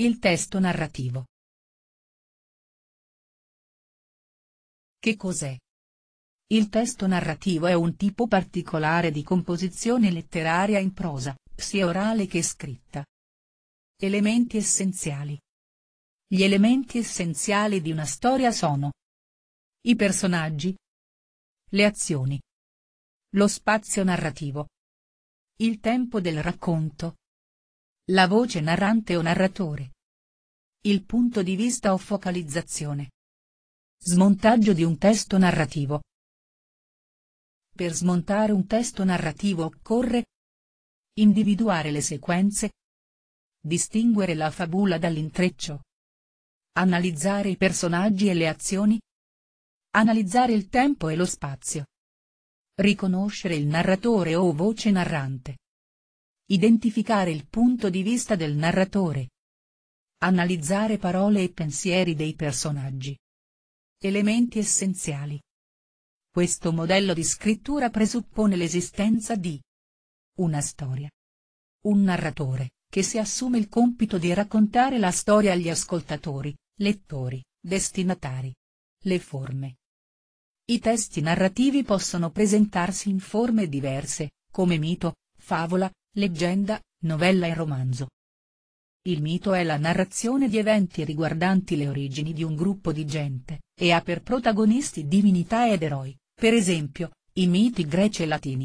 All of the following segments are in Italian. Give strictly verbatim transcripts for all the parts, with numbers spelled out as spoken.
Il testo narrativo. Che cos'è? Il testo narrativo è un tipo particolare di composizione letteraria in prosa, sia orale che scritta. Elementi essenziali. Gli elementi essenziali di una storia sono i personaggi, le azioni, lo spazio narrativo, il tempo del racconto, la voce narrante o narratore, il punto di vista o focalizzazione. Smontaggio di un testo narrativo. Per smontare un testo narrativo occorre individuare le sequenze, distinguere la fabula dall'intreccio, analizzare i personaggi e le azioni, analizzare il tempo e lo spazio, riconoscere il narratore o voce narrante, identificare il punto di vista del narratore, analizzare parole e pensieri dei personaggi. Elementi essenziali. Questo modello di scrittura presuppone l'esistenza di una storia, un narratore, che si assume il compito di raccontare la storia agli ascoltatori, lettori, destinatari. Le forme. I testi narrativi possono presentarsi in forme diverse, come mito, favola, leggenda, novella e romanzo. Il mito è la narrazione di eventi riguardanti le origini di un gruppo di gente, e ha per protagonisti divinità ed eroi, per esempio, i miti greci e latini.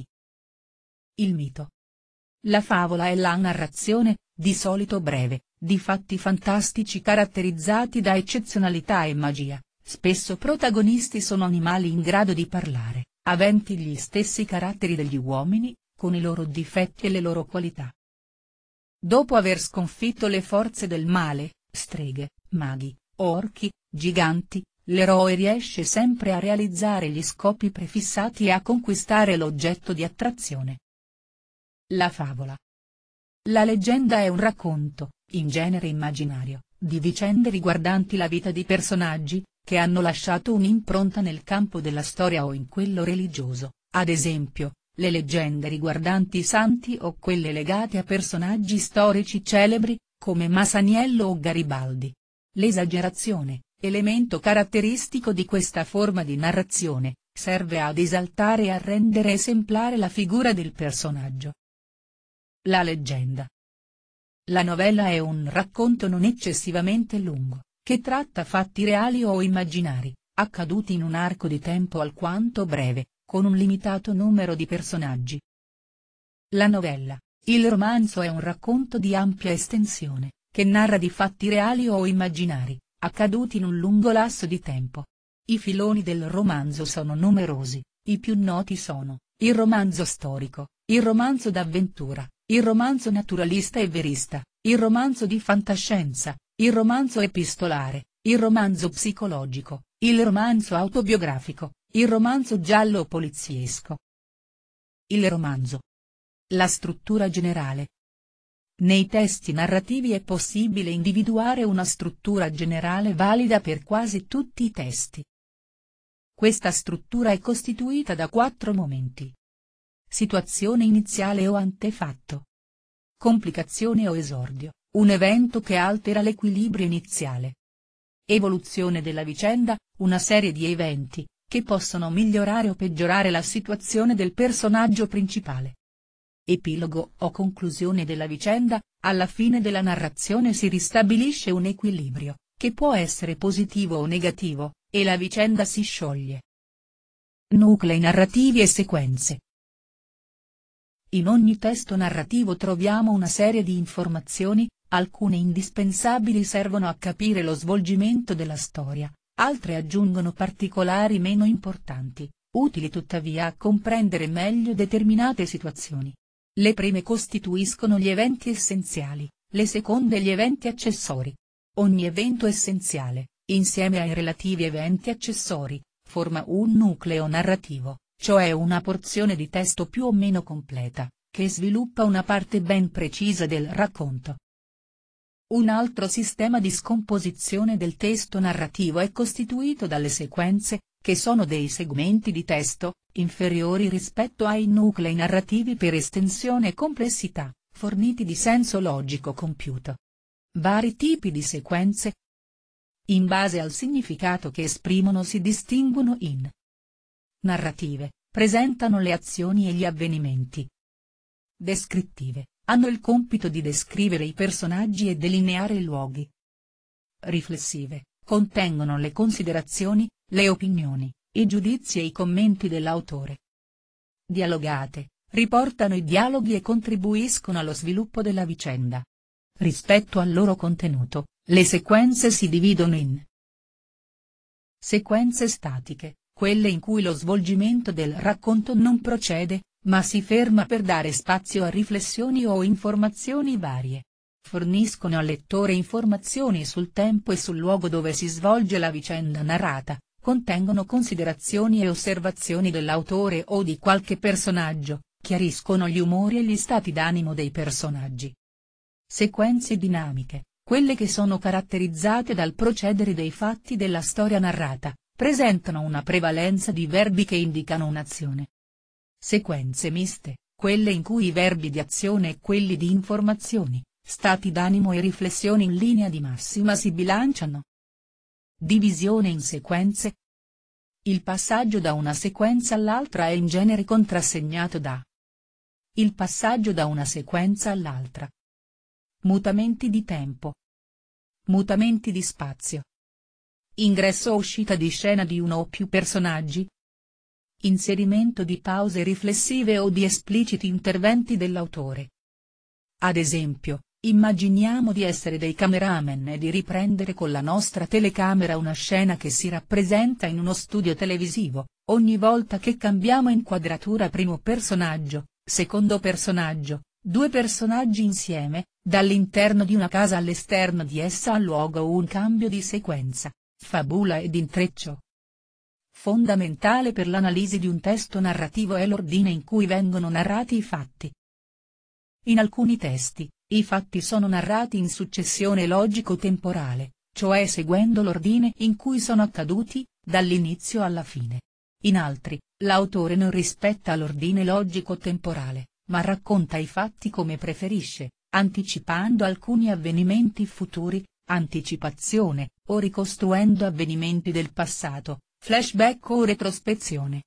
Il mito. La favola è la narrazione, di solito breve, di fatti fantastici caratterizzati da eccezionalità e magia, spesso protagonisti sono animali in grado di parlare, aventi gli stessi caratteri degli uomini, con i loro difetti e le loro qualità. Dopo aver sconfitto le forze del male, streghe, maghi, orchi, giganti, l'eroe riesce sempre a realizzare gli scopi prefissati e a conquistare l'oggetto di attrazione. La favola. La leggenda è un racconto, in genere immaginario, di vicende riguardanti la vita di personaggi, che hanno lasciato un'impronta nel campo della storia o in quello religioso, ad esempio, le leggende riguardanti i santi o quelle legate a personaggi storici celebri, come Masaniello o Garibaldi. L'esagerazione, elemento caratteristico di questa forma di narrazione, serve ad esaltare e a rendere esemplare la figura del personaggio. La leggenda. La novella è un racconto non eccessivamente lungo, che tratta fatti reali o immaginari, accaduti in un arco di tempo alquanto breve, con un limitato numero di personaggi. La novella. Il romanzo è un racconto di ampia estensione, che narra di fatti reali o immaginari, accaduti in un lungo lasso di tempo. I filoni del romanzo sono numerosi, i più noti sono il romanzo storico, il romanzo d'avventura, il romanzo naturalista e verista, il romanzo di fantascienza, il romanzo epistolare, il romanzo psicologico, il romanzo autobiografico, il romanzo giallo o poliziesco. Il romanzo. La struttura generale. Nei testi narrativi è possibile individuare una struttura generale valida per quasi tutti i testi. Questa struttura è costituita da quattro momenti. Situazione iniziale o antefatto. Complicazione o esordio, un evento che altera l'equilibrio iniziale. Evoluzione della vicenda, una serie di eventi, che possono migliorare o peggiorare la situazione del personaggio principale. Epilogo o conclusione della vicenda, alla fine della narrazione si ristabilisce un equilibrio, che può essere positivo o negativo, e la vicenda si scioglie. Nuclei narrativi e sequenze. In ogni testo narrativo troviamo una serie di informazioni, alcune indispensabili servono a capire lo svolgimento della storia, altre aggiungono particolari meno importanti, utili tuttavia a comprendere meglio determinate situazioni. Le prime costituiscono gli eventi essenziali, le seconde gli eventi accessori. Ogni evento essenziale, insieme ai relativi eventi accessori, forma un nucleo narrativo, cioè una porzione di testo più o meno completa, che sviluppa una parte ben precisa del racconto. Un altro sistema di scomposizione del testo narrativo è costituito dalle sequenze, che sono dei segmenti di testo, inferiori rispetto ai nuclei narrativi per estensione e complessità, forniti di senso logico compiuto. Vari tipi di sequenze. In base al significato che esprimono si distinguono in narrative, presentano le azioni e gli avvenimenti. Descrittive, hanno il compito di descrivere i personaggi e delineare i luoghi. Riflessive, contengono le considerazioni, le opinioni, i giudizi e i commenti dell'autore. Dialogate, riportano i dialoghi e contribuiscono allo sviluppo della vicenda. Rispetto al loro contenuto, le sequenze si dividono in sequenze statiche, quelle in cui lo svolgimento del racconto non procede, ma si ferma per dare spazio a riflessioni o informazioni varie. Forniscono al lettore informazioni sul tempo e sul luogo dove si svolge la vicenda narrata, contengono considerazioni e osservazioni dell'autore o di qualche personaggio, chiariscono gli umori e gli stati d'animo dei personaggi. Sequenze dinamiche, quelle che sono caratterizzate dal procedere dei fatti della storia narrata, presentano una prevalenza di verbi che indicano un'azione. Sequenze miste, quelle in cui i verbi di azione e quelli di informazioni, stati d'animo e riflessioni in linea di massima si bilanciano. Divisione in sequenze. Il passaggio da una sequenza all'altra è in genere contrassegnato da il passaggio da una sequenza all'altra. Mutamenti di tempo. Mutamenti di spazio. Ingresso o uscita di scena di uno o più personaggi. Inserimento di pause riflessive o di espliciti interventi dell'autore. Ad esempio, immaginiamo di essere dei cameraman e di riprendere con la nostra telecamera una scena che si rappresenta in uno studio televisivo. Ogni volta che cambiamo inquadratura, primo personaggio, secondo personaggio, due personaggi insieme, dall'interno di una casa all'esterno di essa ha luogo un cambio di sequenza, fabula ed intreccio. Fondamentale per l'analisi di un testo narrativo è l'ordine in cui vengono narrati i fatti. In alcuni testi, i fatti sono narrati in successione logico-temporale, cioè seguendo l'ordine in cui sono accaduti, dall'inizio alla fine. In altri, l'autore non rispetta l'ordine logico-temporale, ma racconta i fatti come preferisce, anticipando alcuni avvenimenti futuri, anticipazione, o ricostruendo avvenimenti del passato, flashback o retrospezione.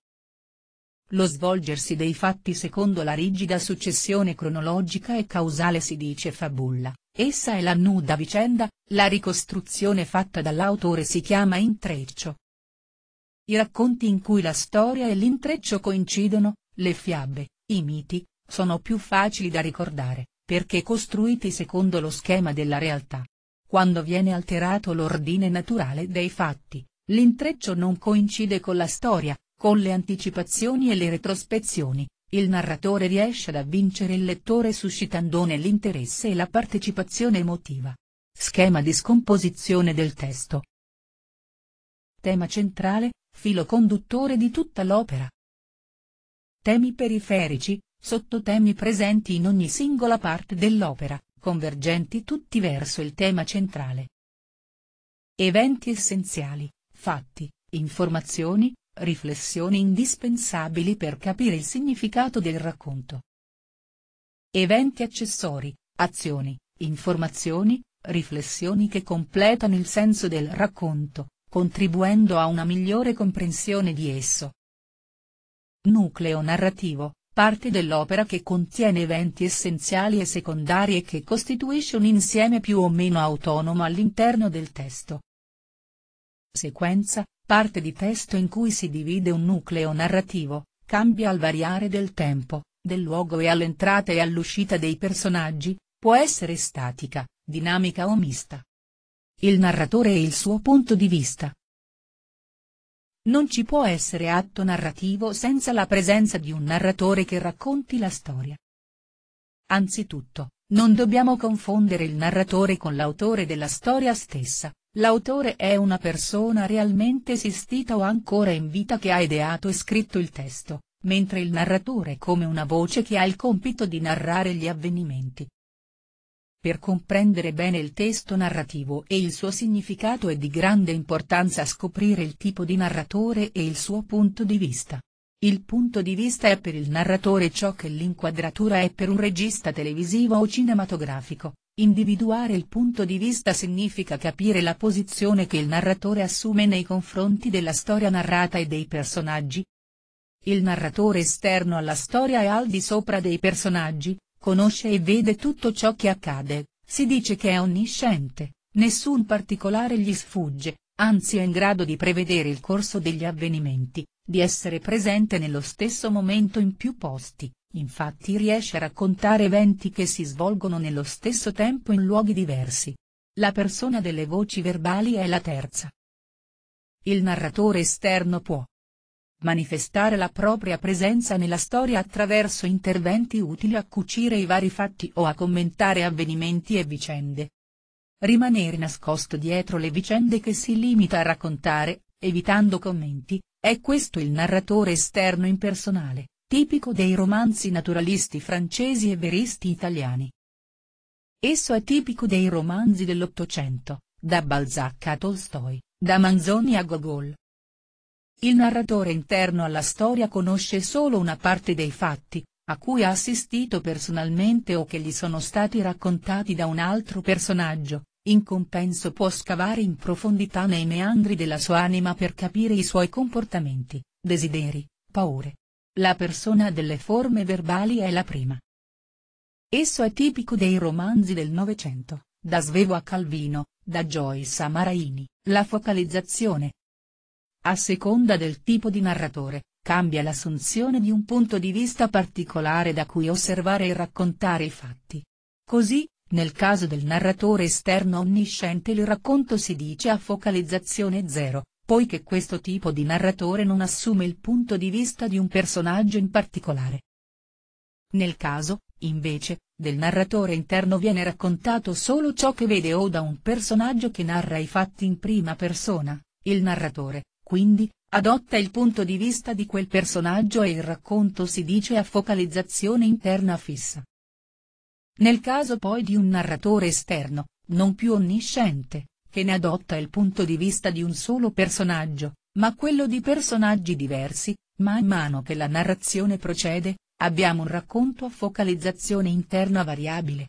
Lo svolgersi dei fatti secondo la rigida successione cronologica e causale si dice fabulla, essa è la nuda vicenda, la ricostruzione fatta dall'autore si chiama intreccio. I racconti in cui la storia e l'intreccio coincidono, le fiabe, i miti, sono più facili da ricordare, perché costruiti secondo lo schema della realtà. Quando viene alterato l'ordine naturale dei fatti, l'intreccio non coincide con la storia, con le anticipazioni e le retrospezioni, il narratore riesce ad avvincere il lettore suscitandone l'interesse e la partecipazione emotiva. Schema di scomposizione del testo. Tema centrale, filo conduttore di tutta l'opera. Temi periferici, sottotemi presenti in ogni singola parte dell'opera, convergenti tutti verso il tema centrale. Eventi essenziali, fatti, informazioni, riflessioni indispensabili per capire il significato del racconto. Eventi accessori, azioni, informazioni, riflessioni che completano il senso del racconto, contribuendo a una migliore comprensione di esso. Nucleo narrativo, parte dell'opera che contiene eventi essenziali e secondari e che costituisce un insieme più o meno autonomo all'interno del testo. Sequenza, parte di testo in cui si divide un nucleo narrativo, cambia al variare del tempo, del luogo e all'entrata e all'uscita dei personaggi, può essere statica, dinamica o mista. Il narratore e il suo punto di vista. Non ci può essere atto narrativo senza la presenza di un narratore che racconti la storia. Anzitutto, non dobbiamo confondere il narratore con l'autore della storia stessa. L'autore è una persona realmente esistita o ancora in vita che ha ideato e scritto il testo, mentre il narratore è come una voce che ha il compito di narrare gli avvenimenti. Per comprendere bene il testo narrativo e il suo significato è di grande importanza scoprire il tipo di narratore e il suo punto di vista. Il punto di vista è per il narratore ciò che l'inquadratura è per un regista televisivo o cinematografico. Individuare il punto di vista significa capire la posizione che il narratore assume nei confronti della storia narrata e dei personaggi. Il narratore esterno alla storia è al di sopra dei personaggi, conosce e vede tutto ciò che accade, si dice che è onnisciente, nessun particolare gli sfugge, anzi è in grado di prevedere il corso degli avvenimenti, di essere presente nello stesso momento in più posti. Infatti riesce a raccontare eventi che si svolgono nello stesso tempo in luoghi diversi. La persona delle voci verbali è la terza. Il narratore esterno può manifestare la propria presenza nella storia attraverso interventi utili a cucire i vari fatti o a commentare avvenimenti e vicende. Rimanere nascosto dietro le vicende che si limita a raccontare, evitando commenti, è questo il narratore esterno impersonale, tipico dei romanzi naturalisti francesi e veristi italiani. Esso è tipico dei romanzi dell'Ottocento, da Balzac a Tolstoi, da Manzoni a Gogol. Il narratore interno alla storia conosce solo una parte dei fatti, a cui ha assistito personalmente o che gli sono stati raccontati da un altro personaggio, in compenso può scavare in profondità nei meandri della sua anima per capire i suoi comportamenti, desideri, paure. La persona delle forme verbali è la prima. Esso è tipico dei romanzi del Novecento, da Svevo a Calvino, da Joyce a Maraini, la focalizzazione. A seconda del tipo di narratore, cambia l'assunzione di un punto di vista particolare da cui osservare e raccontare i fatti. Così, nel caso del narratore esterno onnisciente il racconto si dice a focalizzazione zero, poiché questo tipo di narratore non assume il punto di vista di un personaggio in particolare. Nel caso, invece, del narratore interno viene raccontato solo ciò che vede o da un personaggio che narra i fatti in prima persona, il narratore, quindi, adotta il punto di vista di quel personaggio e il racconto si dice a focalizzazione interna fissa. Nel caso poi di un narratore esterno, non più onnisciente, che ne adotta il punto di vista di un solo personaggio, ma quello di personaggi diversi, man mano che la narrazione procede, abbiamo un racconto a focalizzazione interna variabile.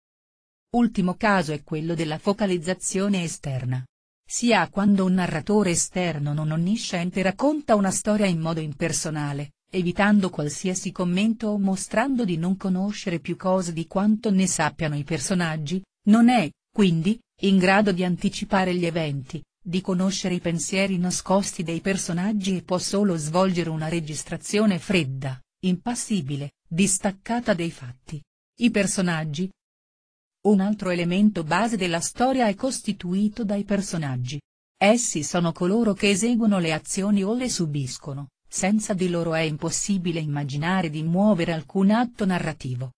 Ultimo caso è quello della focalizzazione esterna. Si ha quando un narratore esterno non onnisciente racconta una storia in modo impersonale, evitando qualsiasi commento o mostrando di non conoscere più cose di quanto ne sappiano i personaggi, non è, quindi, in grado di anticipare gli eventi, di conoscere i pensieri nascosti dei personaggi e può solo svolgere una registrazione fredda, impassibile, distaccata dai fatti. I personaggi. Un altro elemento base della storia è costituito dai personaggi. Essi sono coloro che eseguono le azioni o le subiscono, senza di loro è impossibile immaginare di muovere alcun atto narrativo.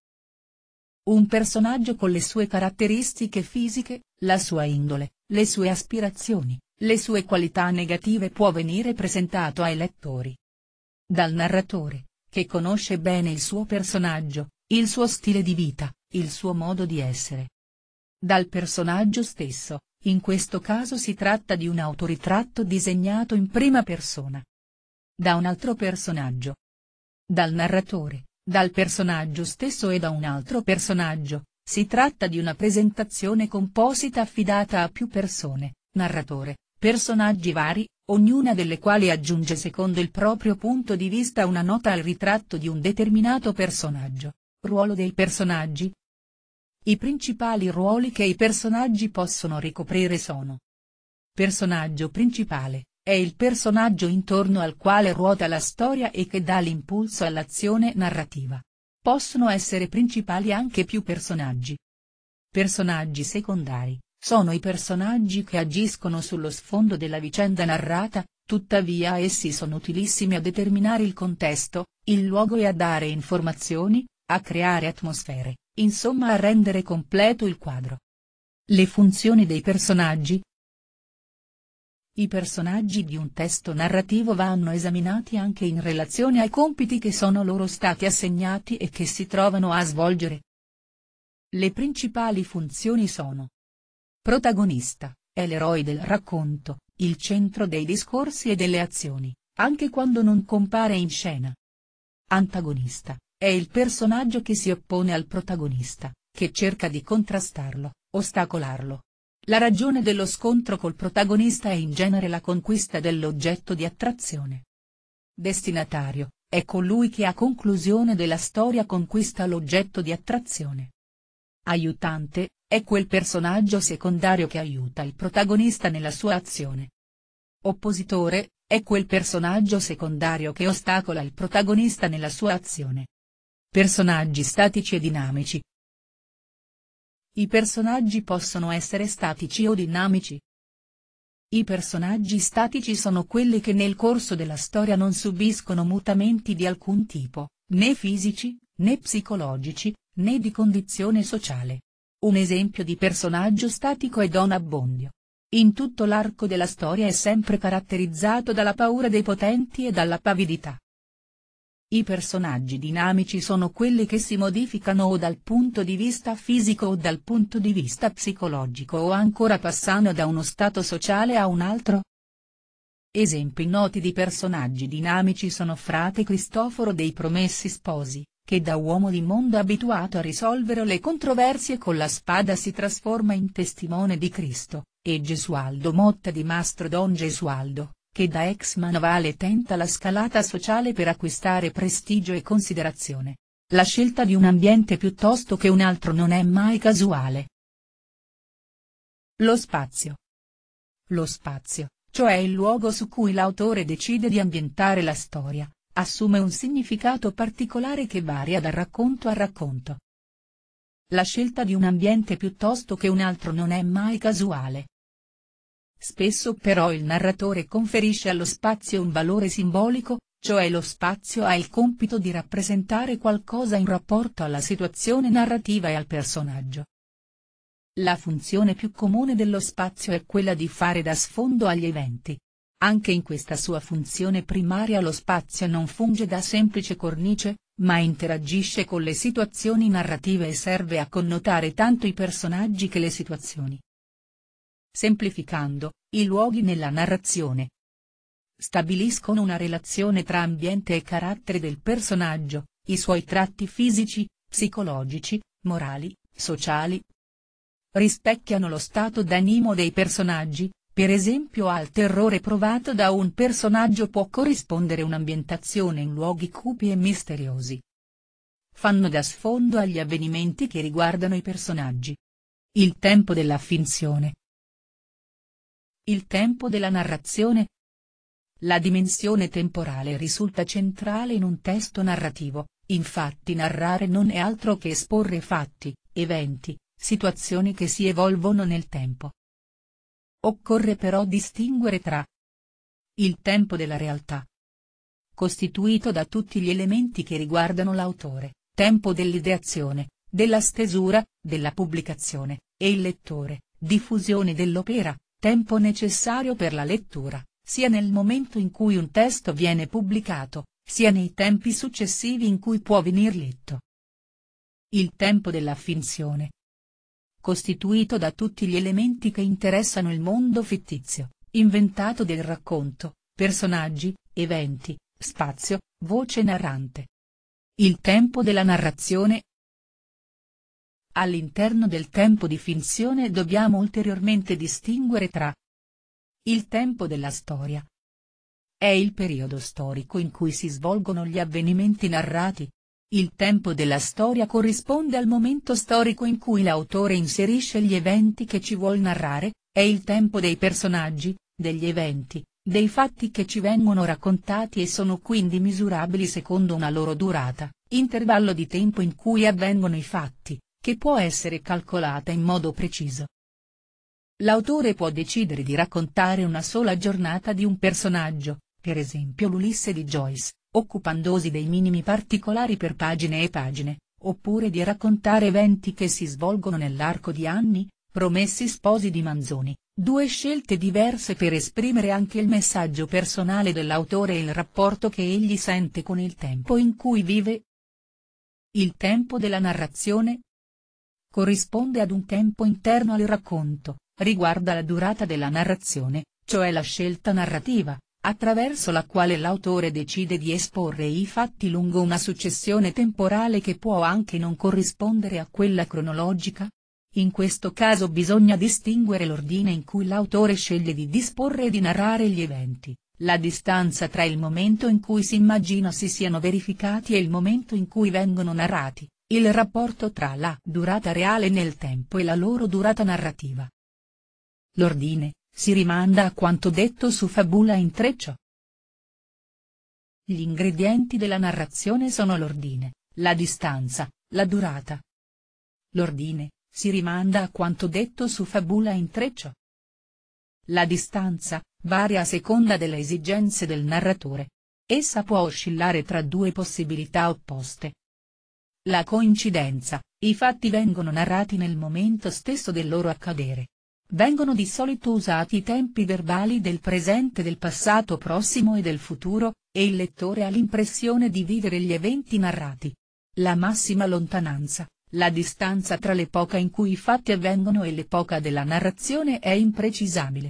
Un personaggio con le sue caratteristiche fisiche, la sua indole, le sue aspirazioni, le sue qualità negative può venire presentato ai lettori dal narratore, che conosce bene il suo personaggio, il suo stile di vita, il suo modo di essere. Dal personaggio stesso, in questo caso si tratta di un autoritratto disegnato in prima persona. Da un altro personaggio. Dal narratore, dal personaggio stesso e da un altro personaggio, si tratta di una presentazione composita affidata a più persone, narratore, personaggi vari, ognuna delle quali aggiunge secondo il proprio punto di vista una nota al ritratto di un determinato personaggio. Ruolo dei personaggi. I principali ruoli che i personaggi possono ricoprire sono: personaggio principale. È il personaggio intorno al quale ruota la storia e che dà l'impulso all'azione narrativa. Possono essere principali anche più personaggi. Personaggi secondari, sono i personaggi che agiscono sullo sfondo della vicenda narrata, tuttavia essi sono utilissimi a determinare il contesto, il luogo e a dare informazioni, a creare atmosfere, insomma a rendere completo il quadro. Le funzioni dei personaggi. I personaggi di un testo narrativo vanno esaminati anche in relazione ai compiti che sono loro stati assegnati e che si trovano a svolgere. Le principali funzioni sono: protagonista, è l'eroe del racconto, il centro dei discorsi e delle azioni, anche quando non compare in scena. Antagonista, è il personaggio che si oppone al protagonista, che cerca di contrastarlo, ostacolarlo. La ragione dello scontro col protagonista è in genere la conquista dell'oggetto di attrazione. Destinatario, è colui che a conclusione della storia conquista l'oggetto di attrazione. Aiutante, è quel personaggio secondario che aiuta il protagonista nella sua azione. Oppositore, è quel personaggio secondario che ostacola il protagonista nella sua azione. Personaggi statici e dinamici. I personaggi possono essere statici o dinamici. I personaggi statici sono quelli che nel corso della storia non subiscono mutamenti di alcun tipo, né fisici, né psicologici, né di condizione sociale. Un esempio di personaggio statico è Don Abbondio. In tutto l'arco della storia è sempre caratterizzato dalla paura dei potenti e dalla pavidità. I personaggi dinamici sono quelli che si modificano o dal punto di vista fisico o dal punto di vista psicologico o ancora passano da uno stato sociale a un altro. Esempi noti di personaggi dinamici sono Frate Cristoforo dei Promessi Sposi, che da uomo di mondo abituato a risolvere le controversie con la spada si trasforma in testimone di Cristo, e Gesualdo Motta di Mastro Don Gesualdo, che da ex manovale tenta la scalata sociale per acquistare prestigio e considerazione. La scelta di un ambiente piuttosto che un altro non è mai casuale. Lo spazio. Lo spazio, cioè il luogo su cui l'autore decide di ambientare la storia, assume un significato particolare che varia da racconto a racconto. La scelta di un ambiente piuttosto che un altro non è mai casuale. Spesso però il narratore conferisce allo spazio un valore simbolico, cioè lo spazio ha il compito di rappresentare qualcosa in rapporto alla situazione narrativa e al personaggio. La funzione più comune dello spazio è quella di fare da sfondo agli eventi. Anche in questa sua funzione primaria lo spazio non funge da semplice cornice, ma interagisce con le situazioni narrative e serve a connotare tanto i personaggi che le situazioni. Semplificando, i luoghi nella narrazione stabiliscono una relazione tra ambiente e carattere del personaggio, i suoi tratti fisici, psicologici, morali, sociali. Rispecchiano lo stato d'animo dei personaggi, per esempio al terrore provato da un personaggio può corrispondere un'ambientazione in luoghi cupi e misteriosi. Fanno da sfondo agli avvenimenti che riguardano i personaggi. Il tempo della finzione. Il tempo della narrazione. La dimensione temporale risulta centrale in un testo narrativo, infatti narrare non è altro che esporre fatti, eventi, situazioni che si evolvono nel tempo. Occorre però distinguere tra il tempo della realtà, costituito da tutti gli elementi che riguardano l'autore, tempo dell'ideazione, della stesura, della pubblicazione, e il lettore, diffusione dell'opera, tempo necessario per la lettura, sia nel momento in cui un testo viene pubblicato, sia nei tempi successivi in cui può venir letto. Il tempo della finzione, costituito da tutti gli elementi che interessano il mondo fittizio, inventato del racconto, personaggi, eventi, spazio, voce narrante. Il tempo della narrazione. All'interno del tempo di finzione dobbiamo ulteriormente distinguere tra il tempo della storia. È il periodo storico in cui si svolgono gli avvenimenti narrati. Il tempo della storia corrisponde al momento storico in cui l'autore inserisce gli eventi che ci vuol narrare, è il tempo dei personaggi, degli eventi, dei fatti che ci vengono raccontati e sono quindi misurabili secondo una loro durata, intervallo di tempo in cui avvengono i fatti, che può essere calcolata in modo preciso. L'autore può decidere di raccontare una sola giornata di un personaggio, per esempio l'Ulisse di Joyce, occupandosi dei minimi particolari per pagine e pagine, oppure di raccontare eventi che si svolgono nell'arco di anni, Promessi Sposi di Manzoni, due scelte diverse per esprimere anche il messaggio personale dell'autore e il rapporto che egli sente con il tempo in cui vive. Il tempo della narrazione corrisponde ad un tempo interno al racconto, riguarda la durata della narrazione, cioè la scelta narrativa, attraverso la quale l'autore decide di esporre i fatti lungo una successione temporale che può anche non corrispondere a quella cronologica. In questo caso bisogna distinguere l'ordine in cui l'autore sceglie di disporre e di narrare gli eventi, la distanza tra il momento in cui si immagina si siano verificati e il momento in cui vengono narrati, il rapporto tra la durata reale nel tempo e la loro durata narrativa. L'ordine si rimanda a quanto detto su Fabula Intreccio. Gli ingredienti della narrazione sono l'ordine, la distanza, la durata. L'ordine si rimanda a quanto detto su Fabula Intreccio. La distanza varia a seconda delle esigenze del narratore. Essa può oscillare tra due possibilità opposte. La coincidenza: i fatti vengono narrati nel momento stesso del loro accadere. Vengono di solito usati i tempi verbali del presente, del passato prossimo e del futuro, e il lettore ha l'impressione di vivere gli eventi narrati. La massima lontananza, la distanza tra l'epoca in cui i fatti avvengono e l'epoca della narrazione è imprecisabile.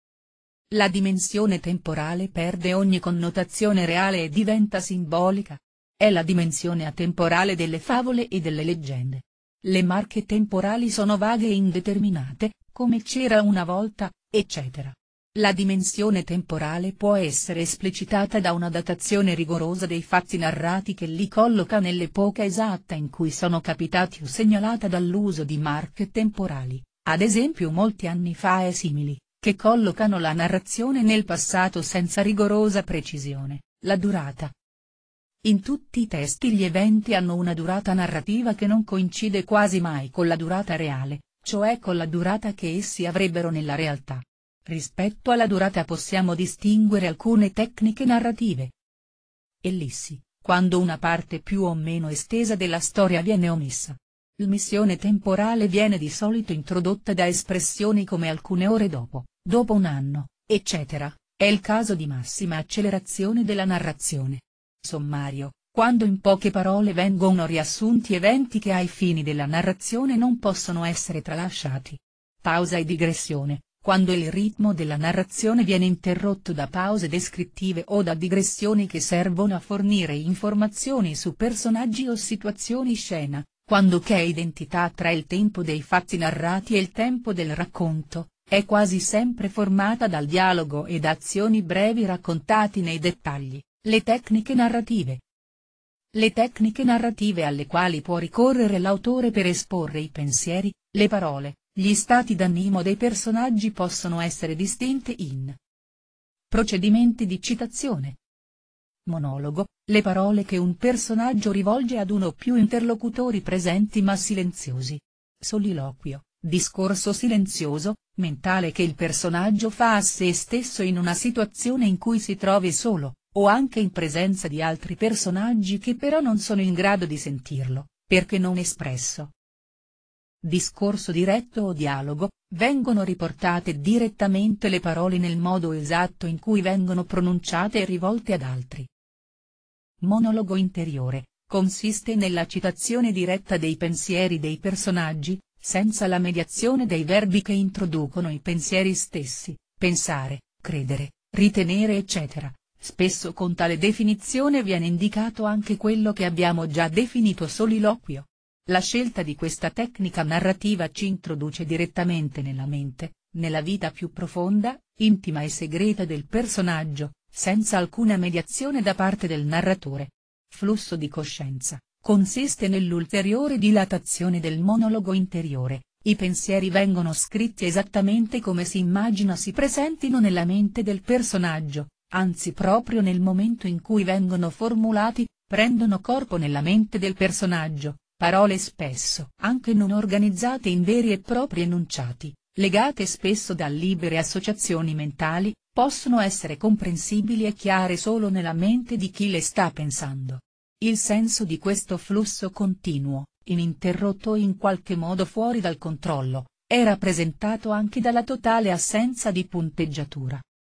La dimensione temporale perde ogni connotazione reale e diventa simbolica. È la dimensione atemporale delle favole e delle leggende. Le marche temporali sono vaghe e indeterminate, come c'era una volta, eccetera. La dimensione temporale può essere esplicitata da una datazione rigorosa dei fatti narrati che li colloca nell'epoca esatta in cui sono capitati o segnalata dall'uso di marche temporali, ad esempio molti anni fa e simili, che collocano la narrazione nel passato senza rigorosa precisione. La durata. In tutti i testi gli eventi hanno una durata narrativa che non coincide quasi mai con la durata reale, cioè con la durata che essi avrebbero nella realtà. Rispetto alla durata possiamo distinguere alcune tecniche narrative. Ellissi, quando una parte più o meno estesa della storia viene omessa. L'omissione temporale viene di solito introdotta da espressioni come alcune ore dopo, dopo un anno, eccetera, è il caso di massima accelerazione della narrazione. Sommario, quando in poche parole vengono riassunti eventi che ai fini della narrazione non possono essere tralasciati. Pausa e digressione, quando il ritmo della narrazione viene interrotto da pause descrittive o da digressioni che servono a fornire informazioni su personaggi o situazioni scena, quando c'è identità tra il tempo dei fatti narrati e il tempo del racconto, è quasi sempre formata dal dialogo e da azioni brevi raccontati nei dettagli. Le tecniche narrative. Le tecniche narrative alle quali può ricorrere l'autore per esporre i pensieri, le parole, gli stati d'animo dei personaggi possono essere distinte in procedimenti di citazione. Monologo, le parole che un personaggio rivolge ad uno o più interlocutori presenti ma silenziosi. Soliloquio, discorso silenzioso, mentale che il personaggio fa a se stesso in una situazione in cui si trovi solo, o anche in presenza di altri personaggi che però non sono in grado di sentirlo, perché non espresso. Discorso diretto o dialogo, vengono riportate direttamente le parole nel modo esatto in cui vengono pronunciate e rivolte ad altri. Monologo interiore, consiste nella citazione diretta dei pensieri dei personaggi, senza la mediazione dei verbi che introducono i pensieri stessi, pensare, credere, ritenere eccetera. Spesso con tale definizione viene indicato anche quello che abbiamo già definito soliloquio. La scelta di questa tecnica narrativa ci introduce direttamente nella mente, nella vita più profonda, intima e segreta del personaggio, senza alcuna mediazione da parte del narratore. Flusso di coscienza, consiste nell'ulteriore dilatazione del monologo interiore, i pensieri vengono scritti esattamente come si immagina si presentino nella mente del personaggio. Anzi proprio nel momento in cui vengono formulati, prendono corpo nella mente del personaggio, parole spesso anche non organizzate in veri e propri enunciati, legate spesso da libere associazioni mentali, possono essere comprensibili e chiare solo nella mente di chi le sta pensando. Il senso di questo flusso continuo, ininterrotto o in qualche modo fuori dal controllo, è rappresentato anche dalla totale assenza di punteggiatura.